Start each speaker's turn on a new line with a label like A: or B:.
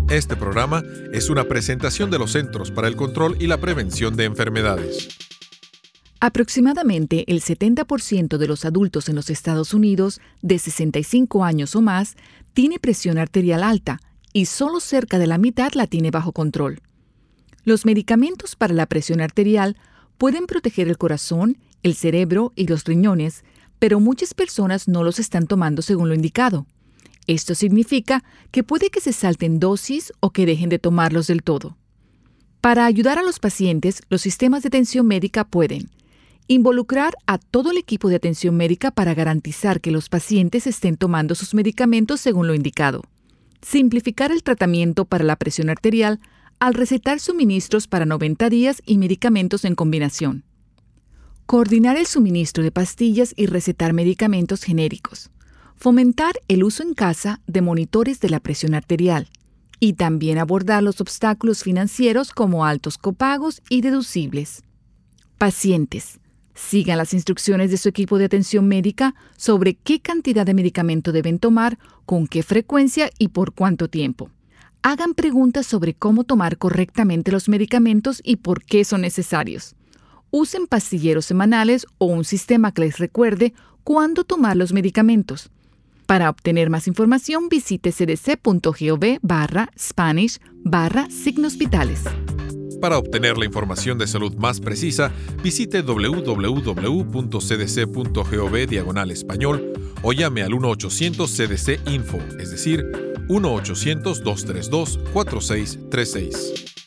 A: Este programa es una presentación de los Centros para el Control y la Prevención de Enfermedades.
B: Aproximadamente el 70% de los adultos en los Estados Unidos de 65 años o más tiene presión arterial alta y solo cerca de la mitad la tiene bajo control. Los medicamentos para la presión arterial pueden proteger el corazón, el cerebro y los riñones, pero muchas personas no los están tomando según lo indicado. Esto significa que puede que se salten dosis o que dejen de tomarlos del todo. Para ayudar a los pacientes, los sistemas de atención médica pueden involucrar a todo el equipo de atención médica para garantizar que los pacientes estén tomando sus medicamentos según lo indicado. Simplificar el tratamiento para la presión arterial al recetar suministros para 90 días y medicamentos en combinación. Coordinar el suministro de pastillas y recetar medicamentos genéricos. Fomentar el uso en casa de monitores de la presión arterial. Y también abordar los obstáculos financieros como altos copagos y deducibles. Pacientes. Sigan las instrucciones de su equipo de atención médica sobre qué cantidad de medicamento deben tomar, con qué frecuencia y por cuánto tiempo. Hagan preguntas sobre cómo tomar correctamente los medicamentos y por qué son necesarios. Usen pastilleros semanales o un sistema que les recuerde cuándo tomar los medicamentos. Para obtener más información, visite cdc.gov/Spanish/signos vitales.
A: Para obtener la información de salud más precisa, visite www.cdc.gov/español o llame al 1-800-CDC-INFO, es decir, 1-800-232-4636.